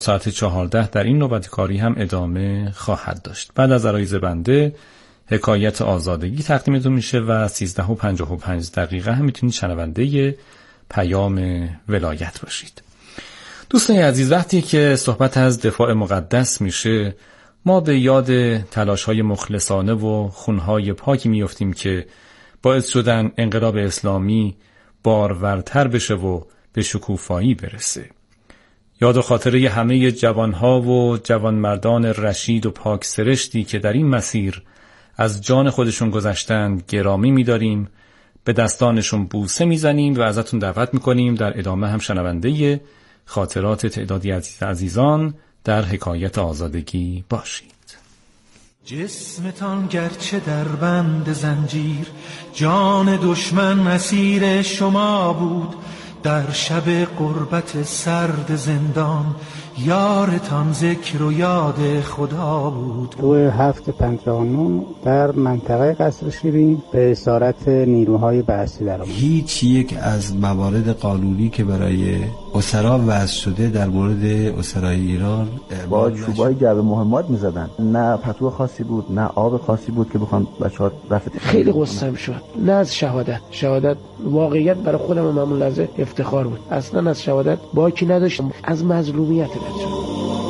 ساعت 14 در این نوبت کاری هم ادامه خواهد داشت. بعد از عرایض بنده حکایت آزادگی تقدیمتون میشه و 13:55 هم میتونید شنونده پیام ولایت باشید. دوستان عزیز، وقتی که صحبت از دفاع مقدس میشه ما به یاد تلاش‌های مخلصانه و خون‌های پاکی میافتیم که باعث شدن انقلاب اسلامی بارورتر بشه و به شکوفایی برسه. یاد و خاطره همه جوانها و جوانمردان رشید و پاک سرشتی که در این مسیر از جان خودشون گذشتند گرامی می‌داریم، به دستانشون بوسه میزنیم و ازتون دعوت میکنیم در ادامه هم شنونده خاطرات تعدادی عزیزان در حکایت آزادگی باشید. جسمتان گرچه در بند زنجیر، جان دشمن اسیر شما بود. در شب غربت سرد زندان، یارتان ذکر و یاد خدا بود. 2759 در منطقه قصر شیرین به اسارت نیروهای بعثی در آمد. هیچ یک از موارد قانونی که برای اسرا وضع شده در مورد اسرای ایران با چوبای جو مهمات می‌زدن. نه پتو خاصی بود، نه آب خاصی بود که بخوام بچه‌ها رفت. خیلی قصه‌ام شد. نه از شهادت واقعیت برای خودم معمول لحظه افتخار بود. اصلا از شهادت باکی نداشتم، از مظلومیت بچه‌ها.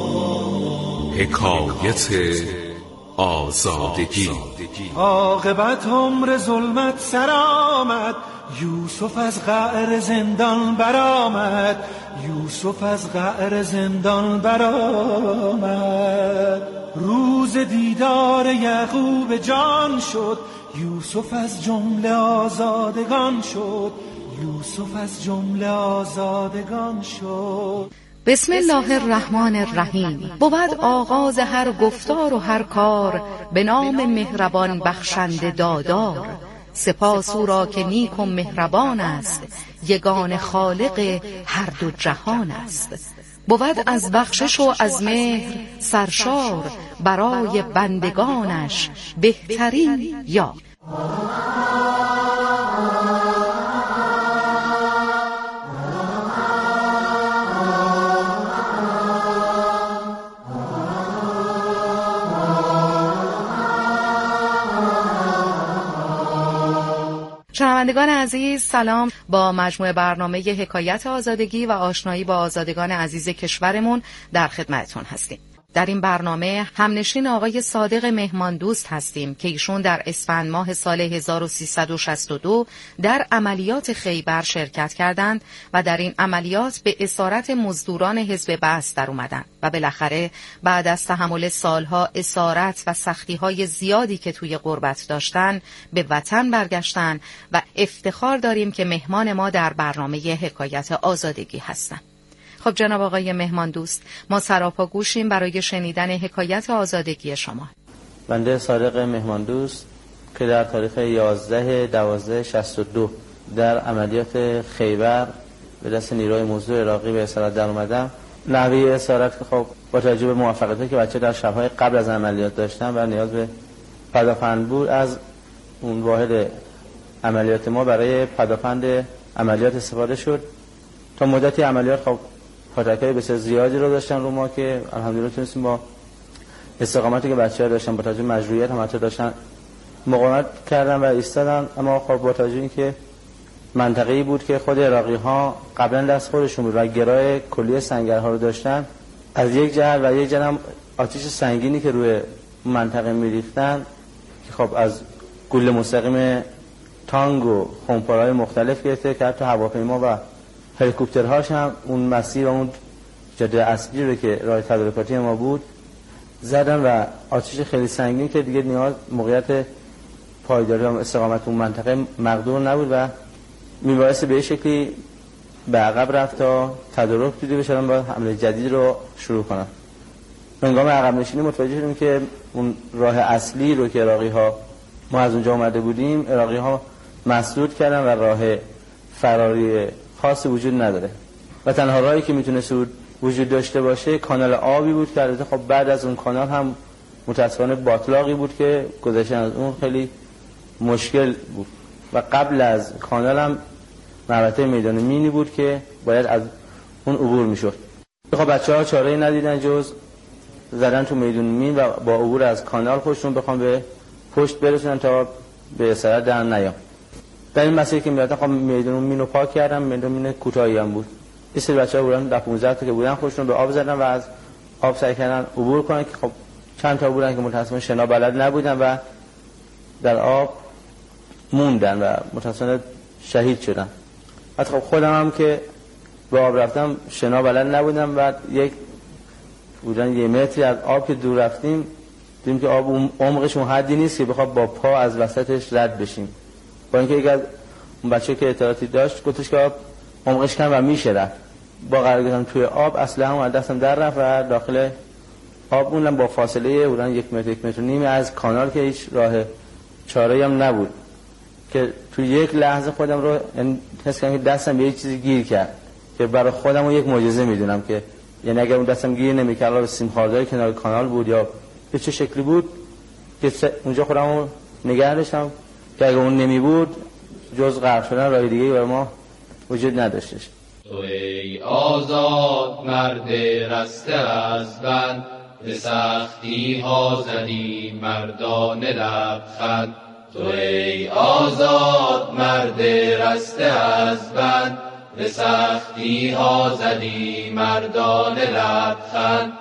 حکایت آزادگی. عاقبت عمر ظلمت سر آمد، یوسف از قعر زندان برآمد. یوسف از قعر زندان برآمد. روز دیدار یعقوب جان شد، یوسف از جمله آزادگان شد. یوسف از جمله آزادگان شد. بسم الله الرحمن الرحیم. بود آغاز هر گفتار و هر کار به نام مهربان بخشنده دادار. سپاس او را که نیک و مهربان است، یگان خالق هر دو جهان است. بود از بخشش و از مهر سرشار، برای بندگانش بهترین یار. شنوندگان عزیز سلام. با مجموعه برنامه حکایت آزادگی و آشنایی با آزادگان عزیز کشورمون در خدمتتون هستیم. در این برنامه همنشین آقای صادق مهمان دوست هستیم که ایشون در اسفند ماه سال 1362 در عملیات خیبر شرکت کردند و در این عملیات به اسارت مزدوران حزب بعث در اومدن و بالاخره بعد از تحمل سالها اسارت و سختی‌های زیادی که توی غربت داشتن به وطن برگشتن و افتخار داریم که مهمان ما در برنامه حکایت آزادگی هستن. خب جناب آقای مهمان دوست، ما سراپا گوشیم برای شنیدن حکایت آزادگی شما. بنده صادق مهمان دوست که در تاریخ 11/12/62 در عملیات خیبر به دست نیروی مزدور عراقی به اسارت در اومدم. نحوه اسارت که خب با توجه به موفقیتی که بچه در شب‌های قبل از عملیات داشتن و نیاز به پدافند بود، از اون واحد عملیات ما برای پدافند عملیات استفاده شد. تا مدتی عملیات خب پاتکای بسیار زیادی رو داشتن رو ما که الحمدلله تونستیم با استقامتی که بچه‌ها داشتن با توجه مجروحیت هم داشتن مقاومت کردن و ایستادن. اما خب با توجه اینکه منطقه‌ای بود که خود عراقی‌ها قبلا دست خودشون بود و گرای کلیه سنگرها رو داشتن، از یک جهت و یک جهت هم آتش سنگینی که روی منطقه می‌ریختن که خب از گل مستقیم تانگ و خمپارهای مختلف گرفته که حتی هواپیما و هلیکوپترهاش هم اون مسیر و اون جاده اصلی رو که راه تدارکاتی ما بود زدن و آتش خیلی سنگین که دیگه نیاز موقعیت پایداری و استقامت اون منطقه مقدور نبود و میبایسته به شکلی به عقب رفت تا تدارک دیده بشن با حمله جدید رو شروع کنن. هنگام عقب نشینی متوجه شدیم که اون راه اصلی رو که عراقی‌ها ما از اونجا اومده بودیم عراقی‌ها مسدود کردن و راه فراری خاصی وجود نداره و تنها راهی که میتونه وجود داشته باشه کانال آبی بود که البته خب بعد از اون کانال هم متاسفانه باطلاقی بود که گذشتن از اون خیلی مشکل بود و قبل از کانال هم محوطه میدان مینی بود که باید از اون عبور میشد. خب بچه‌ها چاره‌ای ندیدن جز زدن تو میدون مین و با عبور از کانال خودشون بخوام به پشت برسونن تا به اصالت در نیام. در این مسیر که میرفتن خب میدون مین رو پاک کردم. میدون مین کوتاهی هم بود. یه سری بچه‌ها بودن 15 تا که بودن خودشون به آب زدن و از آب سعی کردن عبور کنن که خب چند تا بودن که متأسفانه شنا بلد نبودن و در آب موندن و متأسفانه شهید شدن. حتی خب خودم هم که به آب رفتم شنا بلد نبودم و بودن 1 متری از آب که دور رفتیم دیدیم که آب عمقش اون حدی نیست که بخواد با پا از وسطش رد بشیم. با اینکه یک از اون بچه که اطلاعاتی داشت گفتش که آب عمقش کم و میشه رفت. با قرار گرفتن توی آب اصلا هم از دستم در رفت و داخل آب موندم با فاصله بودن 1 متر 1.5 متر از کانال که هیچ راه چاره‌ای هم نبود که توی یک لحظه خودم رو حس کردم که دستم به یه چیزی گیر کرد که برای خودم رو یک معجزه میدونم که یعنی اگر اون دستم گیر نمی‌کرد به سیم خاردار کنار کانال بود یا به چه شکلی بود که اونجا خودم رو نگه داشتم که اگر اون نمی بود جز غرق شدن راه دیگه‌ای برای ما وجود نداشتش. تو ای آزاد مرد رسته از بند، به سختی ها زدی مردانه لبخند. تو ای آزاد مرد رسته از بند، به سختی ها زدی مردانه لبخند.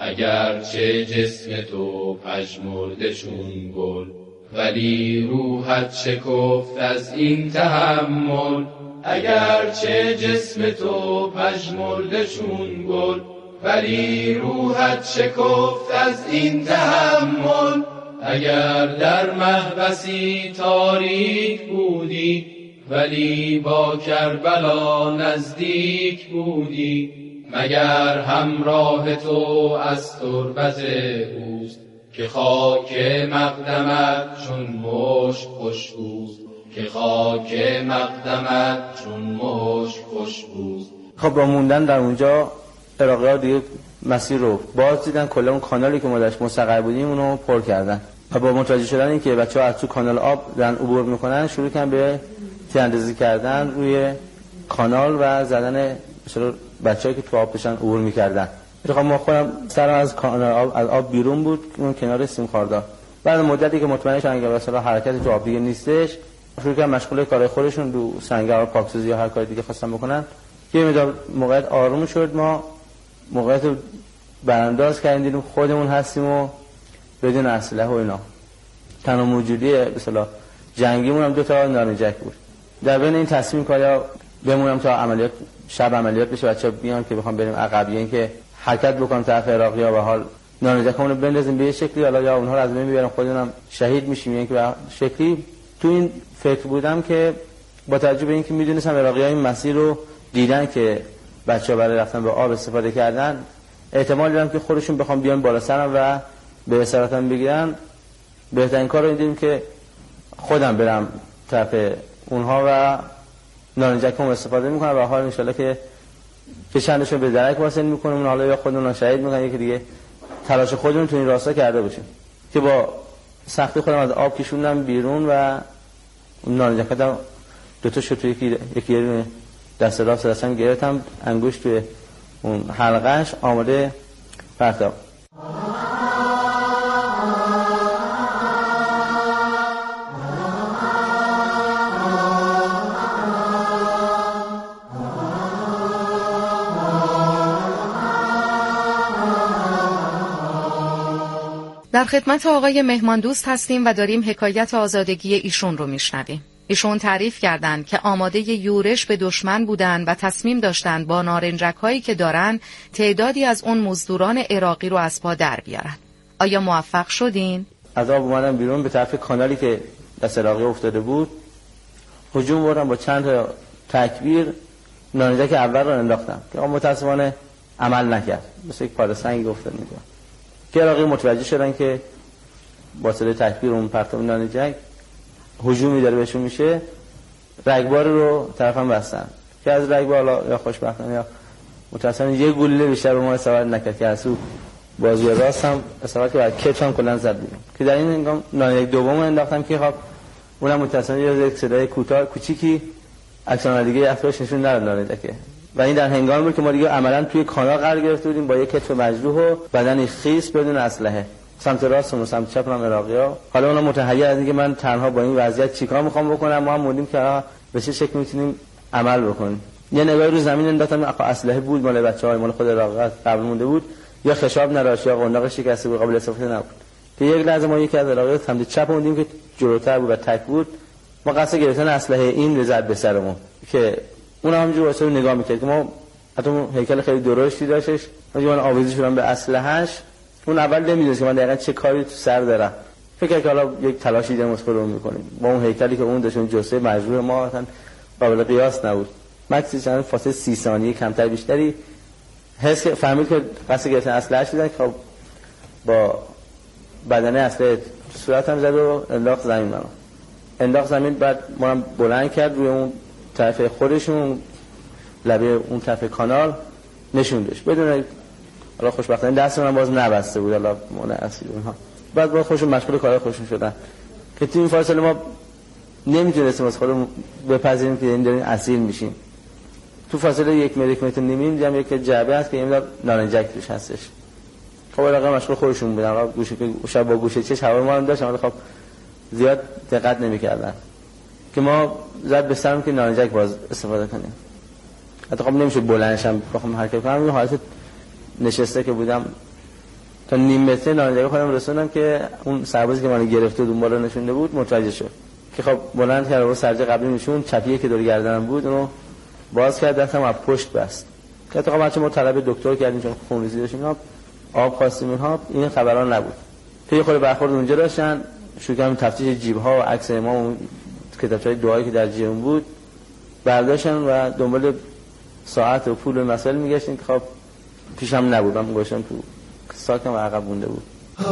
اگرچه جسم تو پژمرده چون گل، ولی روحت شکفت از این تحمل. اگرچه جسم تو پژمرده چون گل، ولی روحت شکفت از این تحمل. اگر در محبسی تاریک بودی، ولی با کربلا نزدیک بودی. مگر همراه تو از تربت اوست، که خاک مقدمت چون مشک خوشبوست. که خاک مقدمت چون مشک خوشبوست. خب با موندن در اونجا عراقی‌ها دیگه مسیر رو باز دیدن، کلا اون کانالی که ما درش مستقر بودیم اونو پر کردن و با متوجه شدن این که بچه‌ها از تو کانال آب دارن عبور میکنن شروع کردن به تیراندازی کردن روی کانال و زدن مثلا بچه‌ای که تو آب داشتن عبور میکردن. خب ما خودم سرم از کانال از آب بیرون بود اون کنار سیم خاردار. بعد مدتی که مطمئن شدن که مثلا حرکتی تو آب دیگه نیستش شروع کردن مشغول کار خودشون دو سنگر پاکسازی یا هر کاری دیگه خواستن بکنن. یه مقدار موقعیت آروم شد، ما موقعیت رو برانداز کردیم، دیدیم خودمون هستیم و بدون اسلحه و اینا. تنها موجودی به اصطلاح جنگیمون هم 2 تا نارنجک بود. در بین این تصمیم کایا بمونم تا عملیات شب عملیات بشه، بچه‌ها بیان که بخوام بریم عقب، این که حرکت بکنم طرف عراقی‌ها و حال نارنجکمون رو بندازیم به یه شکلی، حالا یا اونها رو از بین میبرم خودمونم شهید میشیم، یعنی که به شکلی تو این فکر بودم که با توجه به اینکه میدونستم عراقی‌ها این مسیر رو دیدن که بچه‌ها برای رفتن به آب استفاده کردن، احتمال دارم که خودشون بخوام بیان بالا سرم و به اسارتم بگیرن. بهترین کار رو دیدیم که خودم برم طرف اونها و نارنجکم استفاده میکنم و حال انشالله که چندشون به درک واصل میکنم، حالا یا خودمون شهید میکنن یکی دیگه تلاش خودمون تو این راستا کرده باشیم که با سختی خودم از آب کشوندم بیرون و اون نارنجکم 2 تا شد، یکی دست راست دستم گرفتم، انگشت توی اون حلقش آماده پرتاب. در خدمت آقای مهمان دوست هستیم و داریم حکایت آزادگی ایشون رو میشنویم. ایشون تعریف کردند که آماده یورش به دشمن بودن و تصمیم داشتند با نارنجک هایی که دارن تعدادی از اون مزدوران عراقی رو از پا در بیارن. آیا موفق شدین؟ از آب اومدم بیرون به طرف کانالی که دست عراقی افتاده بود، هجوم بردم با چند تا تکبیر نارنجک اول رو انداختم که متأسفانه عمل نکرد، مثل یک پاره سنگ افتاد اینجا که عراقی متوجه شدن که با صدای تکبیر اون پرتاب نارنجک هجومی داره بهشون میشه، رگبار رو طرفم بستن که از رگبار یا خوشبختانه یا متأسفانه یه گلوله بیشتر به ما استفاده نکرد که از اون بازوی راست هم استفاده که بعد کتفم کلا زد بیرون که در این هنگام نارنجک دوم انداختم که خب اونم متأسفانه یک صدای کوتاه کوچیکی اکسون دیگه افراش نشون نداد نارنجکه و این در هنگامی بود که ما دیگه عملاً توی کانال قرار گرفته بودیم با یک کتف مجروح و بدنی خیس بدون اسلحه. سمت راست و سمت چپ هم عراقی‌ها. حالا اونا متحیر از اینکه من تنها با این وضعیت چیکار می‌خوام بکنم، ما هم موندیم که به چه شکلی می‌تونیم عمل بکنیم. یه نگاهی رو زمین انداختم، اسلحه بود مال بچه‌ها، مال خود عراقی‌ها قبل مونده بود، یا خشاب نداشت یا قنداق شکسته بود، قابل استفاده نبود. که یک لحظه ما یکی از عراقی‌ها سمت چپ موندیم که جلوتر بود و تک بود، ما قصد گرفتن اسلحه این زد به سرمون که اون همونجوری واسه نگاه می‌کرد که ما حتی هیکل خیلی درشتی داشتش، من آویزی شدم به اسلحه‌اش. اون اول نمی‌دونست که من دقیقاً چه کاری تو سر دارم، فکر که حالا یک تلاشی داریم واسه خودمون می‌کنیم. با اون هیکلی که اون داشت، اون جثه مجروح ما اصلا قابل قیاس نبود. مکسی چند فاصله 30 ثانیه کمتر بیشتری حس که فهمید که قصد گرفتن اسلحه‌اش دیدن که با بدنه اسلحه صورتم زد و انداخت زمین. منو انداخت زمین، بعد ما هم بلند کرد روی اون طرف خودشون لبه اون طرف کانال نشوندش بدون، حالا خوشبختانه دست من باز نبسته بود، حالا مونة اصلی اونها. بعد با خودشون مشغول کارهای خودشون شدن که تو این فاصله ما نمیتونستیم از خودمون بپذیریم که این داریم اسیر میشیم. تو فاصله 1 متر نیم دیدم یک جعبه هست که این مقدار نارنجک توش هستش. خب علاقه مشغول خودشون بودن، حالا گوشه که شب با گوشه چش هوا ما هم داشتن، ولی خب زیاد دقت نمی‌کردن که ما زد به سرم که نارنجک باز استفاده کنیم. حتی خب نمیشه بلندشم بخوام حرکت کنم، این حالت نشسته که بودم تا نیم متر نارنجک خودم رسوندم که اون سربازی که منو گرفته بود اون بالا نشونده بود متوجه شد که خب بلند کرد و سرجه قبلی نشون چپیه که دور گردنم بود اونو باز کرد، دستم از پشت بست. که تا بچه ما طلب دکتر کردیم چون خونریزی داشتیم، آب خواستیم، اینها این خبران نبود. که یه خورده برخورد اونجا داشتن، شروع کردیم تفتیش جیب‌ها و عکس امام و کتابچه‌های دعایی که در جیبم بود برداشتن و دنبال ساعت و پول و مسائل میگشتیم که خب پیشم نبود، من گوشم تو ساکم و عقب مونده بود.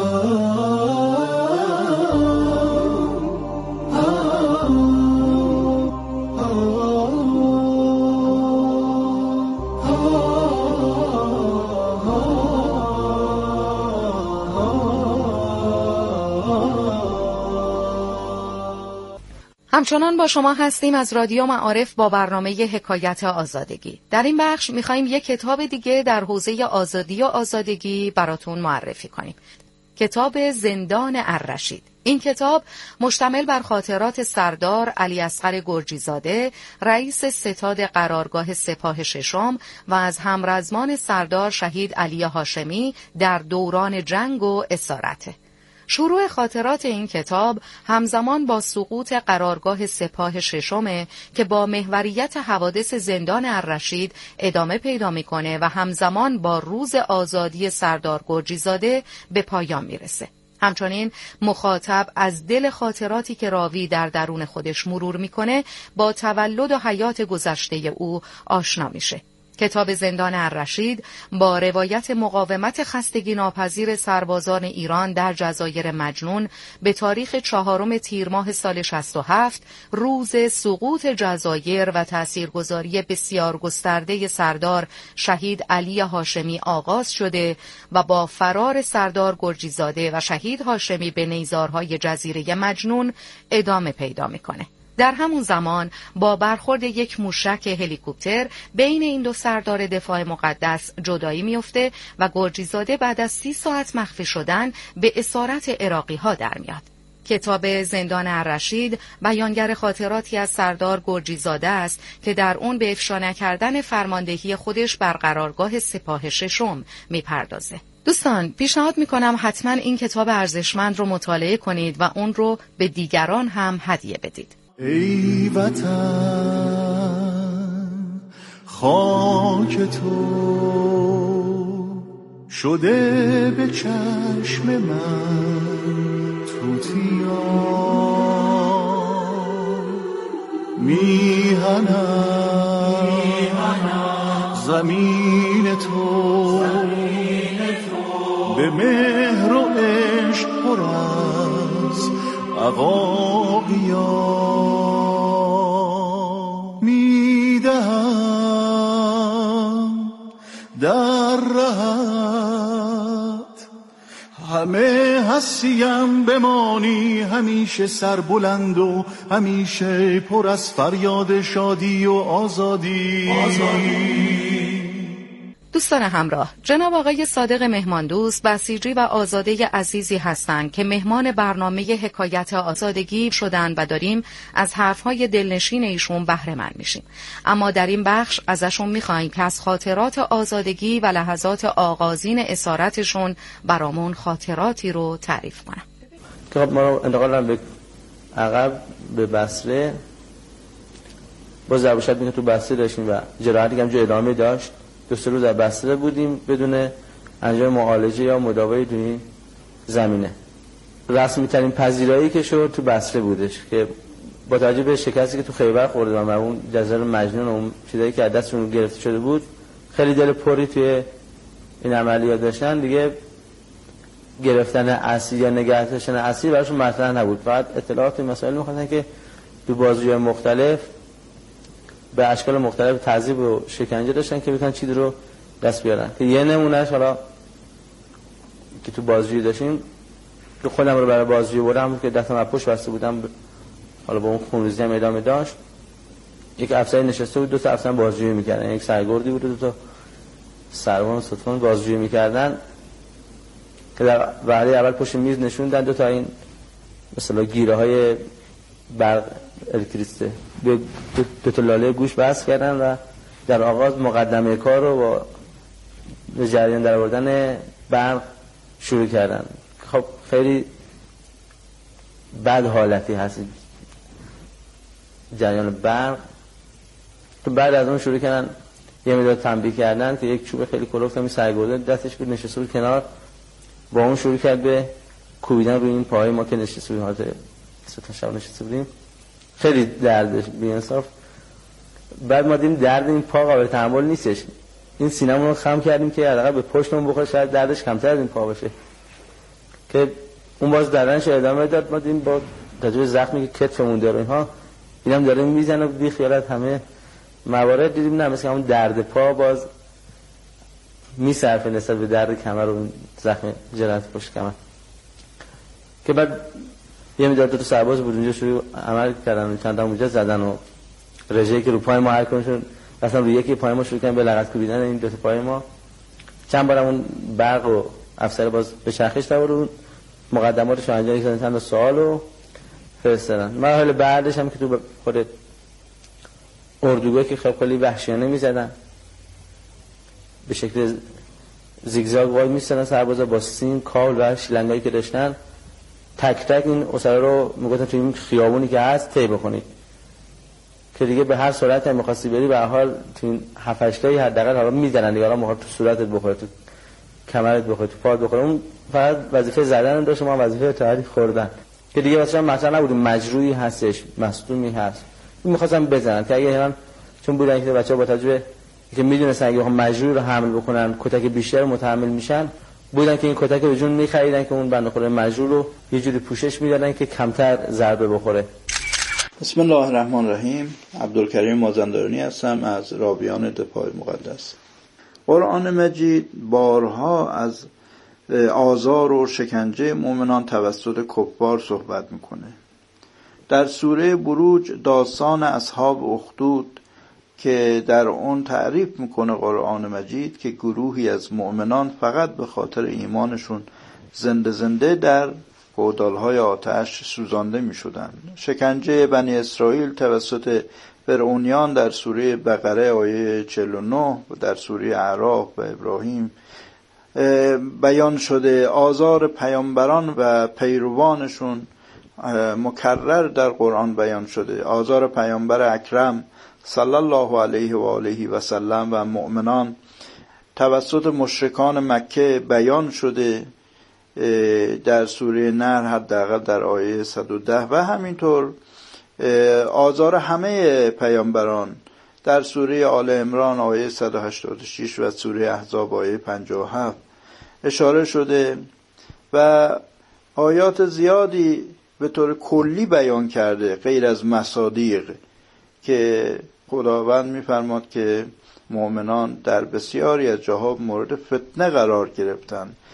همچنان با شما هستیم از رادیو معارف با برنامه حکایت آزادگی. در این بخش میخواییم یک کتاب دیگه در حوزه آزادی و آزادگی براتون معرفی کنیم. کتاب زندان الرشید. این کتاب مشتمل بر خاطرات سردار علی اصغر گرجیزاده، رئیس ستاد قرارگاه سپاه ششم و از همرزمان سردار شهید علی هاشمی در دوران جنگ و اسارته. شروع خاطرات این کتاب همزمان با سقوط قرارگاه سپاه ششمه که با محوریت حوادث زندان الرشید ادامه پیدا میکنه و همزمان با روز آزادی سردار گرجیزاده به پایان میرسه. همچنین مخاطب از دل خاطراتی که راوی در درون خودش مرور میکنه با تولد و حیات گذشته او آشنا میشه. کتاب زندان الرشید با روایت مقاومت خستگی ناپذیر سربازان ایران در جزایر مجنون به تاریخ 4 تیر ماه سال 67 روز سقوط جزایر و تاثیرگذاری بسیار گسترده سردار شهید علی هاشمی آغاز شده و با فرار سردار گرجیزاده و شهید هاشمی به نیزارهای جزیره مجنون ادامه پیدا میکنه. در همون زمان با برخورد یک موشک هلیکوپتر بین این دو سردار دفاع مقدس جدایی میفته و گرجیزاده بعد از 30 ساعت مخفی شدن به اسارت عراقی ها در میاد. کتاب زندان الرشید بیانگر خاطراتی از سردار گرجیزاده است که در اون به افشا نکردن فرماندهی خودش بر قرارگاه سپاه ششم میپردازه. دوستان پیشنهاد میکنم حتما این کتاب ارزشمند رو مطالعه کنید و اون رو به دیگران هم هدیه بدید. ای وطن خاک تو شده به چشم من توتیا، میهنم زمین تو به مهر و عشق پر از عقاقیا، میدهم در رهت همه هستیم بمانی همیشه سربلند و همیشه پر از فریاد شادی و آزادی. دوستان همراه، جناب آقای صادق مهماندوست بسیجی و آزاده عزیزی هستند که مهمان برنامه حکایت آزادگی شدند و داریم از حرفهای دلنشین ایشون بهره مند میشیم. اما در این بخش ازشون میخوایم که از خاطرات آزادگی و لحظات آغازین اسارتشون برامون خاطراتی رو تعریف کنن. خب ما رو انتقال به عقب به بصره، باز ابوشهر میگه تو بصره داشتیم و جراحتی هم جو ادامه داشت. 2 روز در بصره بودیم بدون انجام معالجه یا مداوای دونی زمینه. رسمی ترین پذیرایی که شد تو بصره بودش که با توجه به شکستی که تو خیبر خورده و اون جزر مجنون و اون چیزایی که از دستشون گرفته شده بود، خیلی دل پری توی این عملیات داشتن. دیگه گرفتن اسیر یا نگه داشتن اسیر براشون مطرح نبود. فقط اطلاعات این مسائل می‌خواستن که تو بازجویی مختلف به اشکال مختلف تعذیب و شکنجه داشتن که بتونن چیزی رو دست بیارن. که یه نمونهش حالا که تو بازجویی داشتیم که خودم رو برای بازجویی بردم که دستم از پشت بسته بودم، حالا با اون خونریزی هم ادامه داشت. یک افسر نشسته بود، 2 تا افسر بازجویی می‌کردن، یک سرگردی بود و 2 تا سروان ستون بازجویی می‌کردن که در وهله اول پشت میز نشوندن 2 تا این مثلا گیره‌های برق الکتریسته 2 تا لاله گوش بس کردن و در آغاز مقدمه کار رو با به جریان در آوردن برق شروع کردن. خب خیلی بد حالتی هست جریان برق. تو بعد از اون شروع کردن یه مقدار تنبیه کردن که یک چوب خیلی کلفت می سرگرده دستش بود نشسته بود کنار، با اون شروع کرد به کوبیدن روی این پاهای ما که نشسته بودیم، حالت تا شب نشسته بودیم. خیلی دردش بی‌انصاف. بعد ما دیدیم درد این پا قابل تحمل نیستش، این سینه‌مون رو خم کردیم که حداقل به پشتمون بخوره، شاید دردش کمتر از این پا باشه. که اون باز دردنش ادامه داد. ما دیدیم با تجربه زخمی که کتفمون داره اینها اینم داره میزنه بی خیالت همه موارد دیدیم نه مثل همون درد پا باز میصرفه نسبت به درد کمر و زخم جراحت پشت کمر. که بعد یه مقدار 2 تا سرباز بود اونجا شروع عمل کردن، چند تا اونجا زدن و رژه‌ای که رو پای ما هر کنشون مثلا روی یکی پای ما شروع کردن به لغت کوبیدن این 2 تا پای ما. چند بارم اون برق و افسر باز به چرخش آورد، مقدماتش انجام دادن، چند تا سوال رو فرستادن. مرحله بعدش هم که تو خود اردوگاه که خیلی وحشیانه می‌زدن، به شکل زیگزاگ وای می‌سادن سربازا با سیم کابل و شیلنگایی که داشتن، تک تک این اسرا رو میگفتن تو این خیابونی که هست طی بکنید که دیگه به هر صورتی هم می‌خواستی بری به هر حال تو این 7-8 تایی حداقل حالا می‌زنن دیگه، حالا تو صورتت بخوره، تو کمرت بخوره، تو پات بخوره. اون فقط وظیفه زدن داشت، ما وظیفه تحریک خوردن که دیگه مثلا مطرح نبود مجروحی هستش مصدومی هست می‌خواستن بزنن که اگه اینا چون بودن که بچه‌ها با تجربه که می‌دونستن اگه مجروح رو حمل بکنن کتک بیشتر متحمل میشن، بودن که این کتک به جون می‌خریدن که اون بنده خدا مجروح رو یه جوری پوشش می‌دادن که کمتر ضربه بخوره. بسم الله الرحمن الرحیم. عبدالکریم مازندرانی هستم از راویان دفاع مقدس. قرآن مجید بارها از آزار و شکنجه مؤمنان توسط کفار صحبت میکنه. در سوره بروج داستان اصحاب اخدود که در اون تعریف میکنه قرآن مجید که گروهی از مؤمنان فقط به خاطر ایمانشون زنده در گودالهای آتش سوزانده میشدن. شکنجه بنی اسرائیل توسط فرعونیان در سوره بقره آیه 49 و در سوره اعراف و ابراهیم بیان شده. آزار پیامبران و پیروانشون مکرر در قرآن بیان شده. آزار پیامبر اکرم صلی الله علیه و آله و سلم و مؤمنان توسط مشرکان مکه بیان شده در سوره نحل حداقل در آیه 110 و همینطور آزار همه پیامبران در سوره آل عمران آیه 186 و سوره احزاب آیه 57 اشاره شده و آیات زیادی به طور کلی بیان کرده غیر از مصادیق که خداوند می‌فرماد که مؤمنان در بسیاری از جاها مورد فتنه قرار گرفتند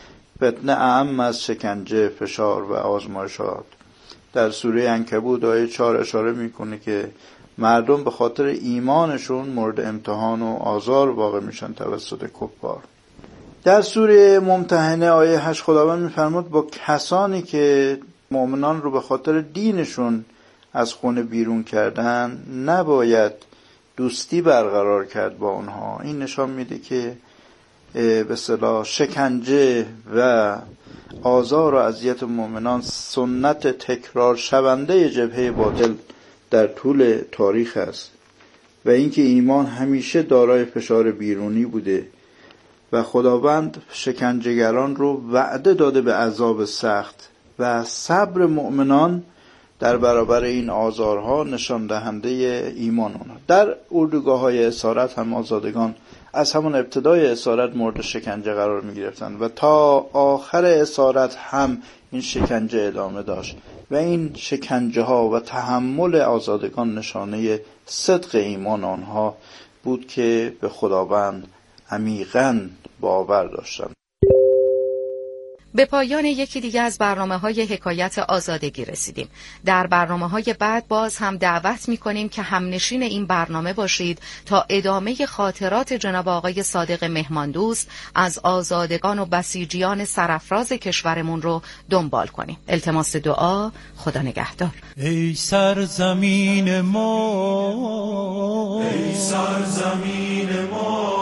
فتنه اعم از شکنجه، فشار و آزمایشات. در سوره عنکبوت آیه 4 اشاره میکنه که مردم به خاطر ایمانشون مورد امتحان و آزار واقع میشن توسط کفار. در سوره ممتحنه آیه 8 خداوند میفرماد با کسانی که مؤمنان رو به خاطر دینشون از خونه بیرون کردن نباید دوستی برقرار کرد با اونها. این نشان میده که به اصطلاح شکنجه و آزار و اذیت مؤمنان سنت تکرار شونده جبهه باطل در طول تاریخ است و اینکه ایمان همیشه دارای فشار بیرونی بوده و خداوند شکنجهگران رو وعده داده به عذاب سخت و صبر مؤمنان در برابر این آزارها نشان دهنده ایمان آنها. در اردوگاه‌های اسارت هم آزادگان از همون ابتدای اسارت مورد شکنجه قرار می گرفتند و تا آخر اسارت هم این شکنجه ادامه داشت و این شکنجه ها و تحمل آزادگان نشانه صدق ایمان آنها بود که به خداوند عمیقاً باور داشتند. به پایان یکی دیگه از برنامه‌های حکایت آزادگی رسیدیم. در برنامه‌های بعد باز هم دعوت می‌کنیم که همنشین این برنامه باشید تا ادامه خاطرات جناب آقای صادق مهماندوست از آزادگان و بسیجیان سرافراز کشورمون رو دنبال کنیم. التماس دعا. خدا نگهدار. ای سرزمین ما، ای سرزمین ما،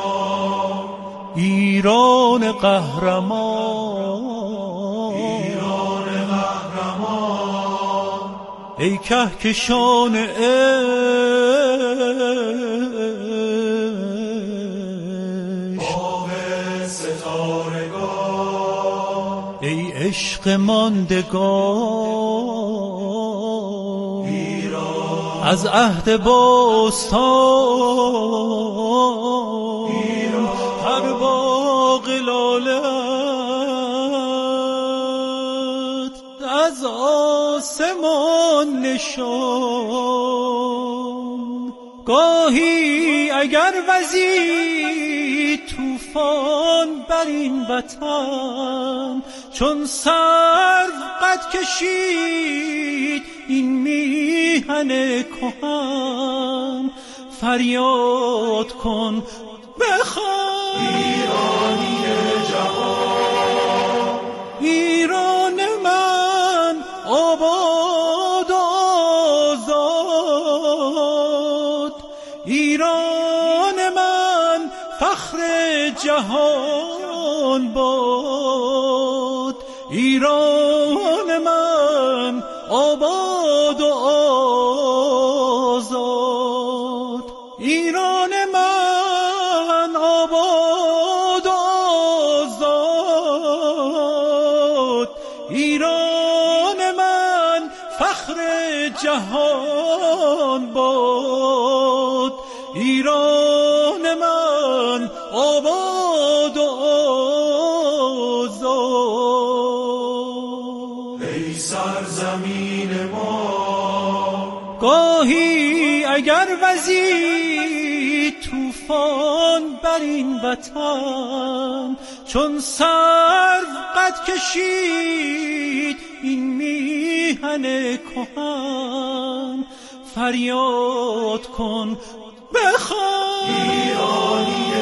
ایران قهرمان، ایران قهرمان، ای کهکشان عشق، باغ ستارگان، ای عشق ماندگان، ایران از عهد باستان، ایران هر باغ لالت از آسمان نشان. گاهی اگر وزید طوفان بر این وطن، چون سرو قد کشید این میهن کهن. فریاد کن بخوان ایرانی جوان، ایران من آباد و آزاد، ایران من فخر جهان باد، ایران من آباد و آزاد، ایران من آباد و آزاد، ایران من فخر جهان باد، ایران من آباد و آزاد. ای سرزمین ما، گاهی اگر وزید طوفان بر این وطن، چون سرو قد کشید این میهن کهن. فریاد کن بخوان ایرانی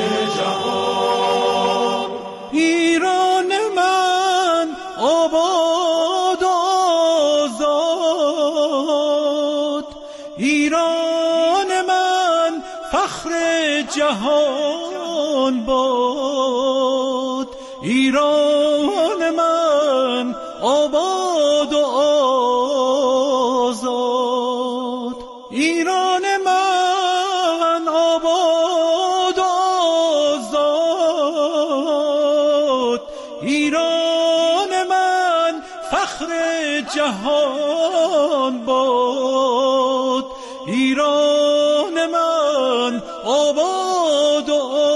جوان، ایران من آباد و آزاد، ایران من فخر جهان باد، ایران من آباد و آزاد، ایران من آباد و آزاد، ایران من فخر جهان باد، ایران من آباد و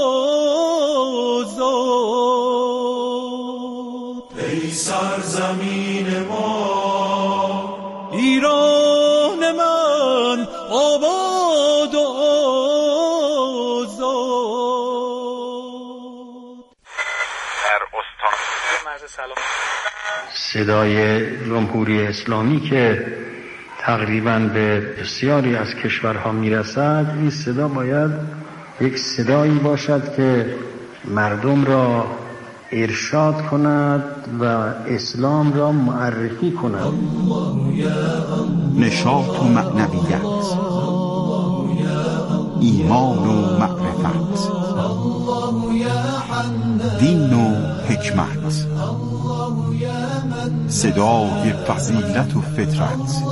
آزاد. ای سرزمین ما، ایران من آباد و آزاد. در استان سلام. صدای جمهوری اسلامی که تقریباً به بسیاری از کشورها میرسد، این صدا باید یک صدایی باشد که مردم را ارشاد کند و اسلام را معرفی کند. نشاط و معنویت، ایمان و معرفت، دین و حکمت، صدای فضیلت و فطرت،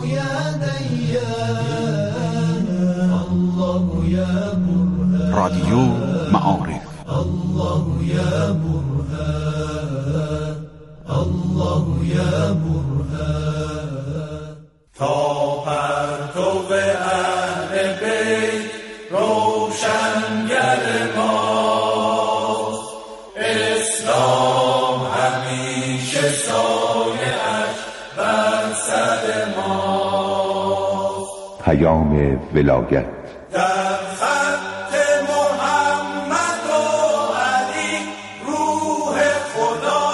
رادیو معارف. الله یا برهان، الله یا برهان. تا پرتو اهل بیت روشنگر ماست، اسلام همیشه سایه‌اش بر سر ماست. پیام ولایت در خط محمد و علی روح خدا،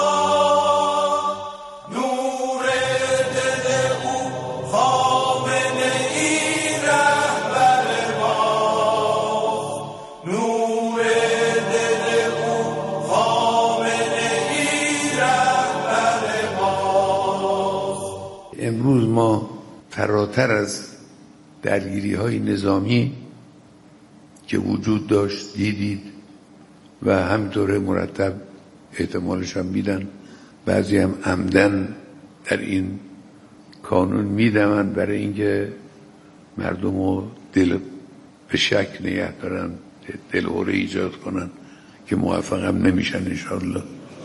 نور دل او خامنه ای رهبر ما، نور دل او خامنه ای رهبر ما. امروز ما فراتر از درگیری‌های نظامی که وجود داشت دیدید و همینطور مرتب احتمالش هم میدن، بعضی هم عمدن در این کانون میدمن برای اینکه مردم رو دل به شک نگه دارن، دلهوره ایجاد کنن که موفق هم نمیشن انشاءالله.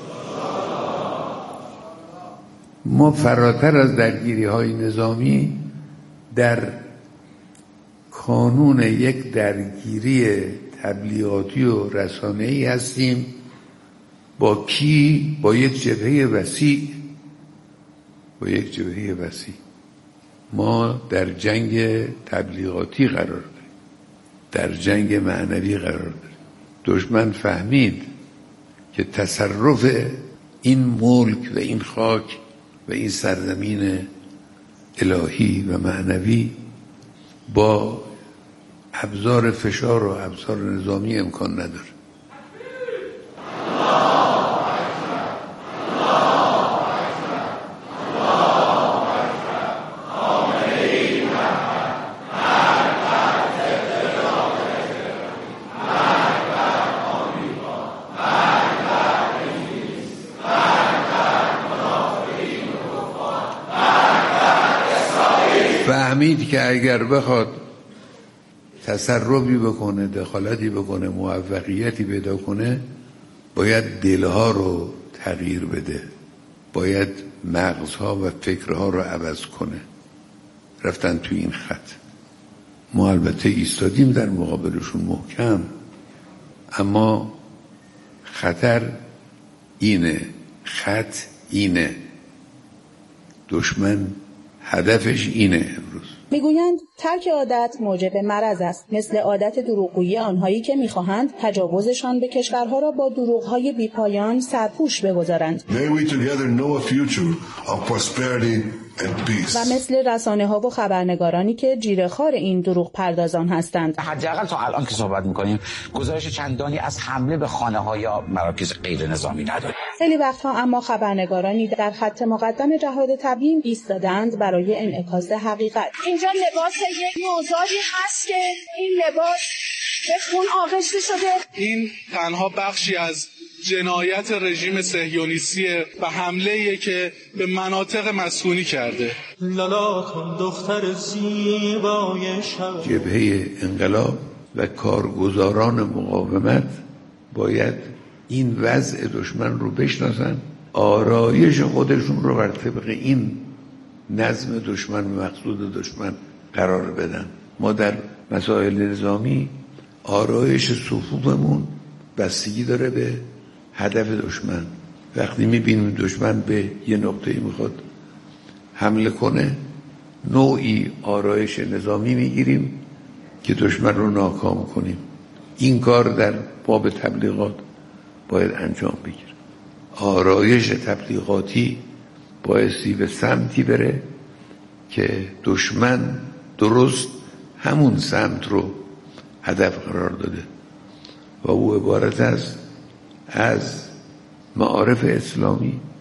ما فراتر از درگیری‌های نظامی در کانون یک درگیری تبلیغاتی و رسانه‌ای هستیم. با کی؟ با یک جبهه وسیع. با یک جبهه وسیع ما در جنگ تبلیغاتی قرار داریم، در جنگ معنوی قرار داریم. دشمن فهمید که تصرف این ملک و این خاک و این سرزمین الهی و معنوی با ابزار فشار و ابزار نظامی امکان نداره. فهمید که اگر بخواد تصرفی بکنه، دخالتی بکنه، موفقیتی پیدا کنه، باید دلها رو تغییر بده، باید مغزها و فکرها رو عوض کنه. رفتن توی این خط. ما البته ایستادیم در مقابلشون محکم، اما خطر اینه، خط اینه، دشمن هدفش اینه. امروز میگویند ترک عادت موجب مرض است، مثل عادت دروغگویی آنهایی که میخواهند تجاوزشان به کشورها را با دروغهای بیپایان سرپوش بگذارند. و مثل رسانه‌ها و خبرنگارانی که جیره‌خوار این دروغ پردازان هستند. حداقل تا الان که صحبت می‌کنیم گزارش چندانی از حمله به خانه‌ها یا مراکز غیر نظامی نداریم. خیلی وقتها اما خبرنگارانی در خط مقدم جهاد تبیین ایستادند برای انعکاس حقیقت. اینجا لباس یک نوزادی هست که این لباس به خون آغشته شده. این تنها بخشی از جنایت رژیم صهیونیستی و حمله‌ای که به مناطق مسکونی کرده. جبهه انقلاب و کارگزاران مقاومت باید این وضع دشمن رو بشناسن، آرایش خودشون رو بر طبق این نظم دشمن و مقصود دشمن قرار بدن. ما در مسائل نظامی آرایش صفوفمون بستگی داره به هدف دشمن. وقتی میبینیم دشمن به یه نقطه‌ای میخواد حمله کنه، نوعی آرایش نظامی میگیریم که دشمن رو ناکام کنیم. این کار در باب تبلیغات باید انجام بگیره. آرایش تبلیغاتی بایستی به سمتی بره که دشمن درست همون سمت رو هدف قرار داده و او عبارت است از معارف اسلامی